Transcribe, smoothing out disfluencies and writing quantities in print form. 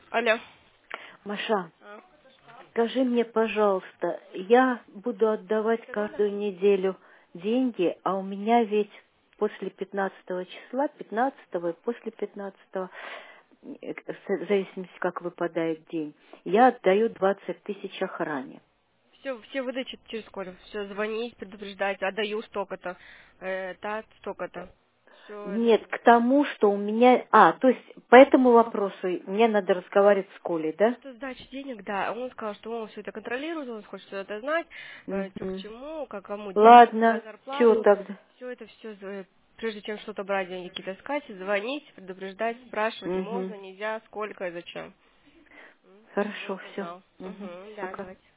Алло. Маша, А. скажи мне, пожалуйста, я буду отдавать каждую неделю деньги, а у меня ведь после 15 числа, 15 и после 15, в зависимости, как выпадает день, я отдаю 20 тысяч охране. Все выдачи через сколько? Все, звонить, предупреждать, отдаю столько-то, столько-то. Все это. Нет, к тому, что у меня... то есть по этому вопросу мне надо разговаривать с Колей, да? Что сдача денег, да. Он сказал, что он все это контролирует, он хочет все это знать, что к Мгм. чему, как кому делать, какая Ладно, все зарплату. тогда. Все, прежде чем что-то брать, деньги какие-то искать, звонить, предупреждать, спрашивать, Мгм. можно, нельзя, сколько и зачем. Чтобы он Хорошо, все. знал. Угу, да, Пока. давайте.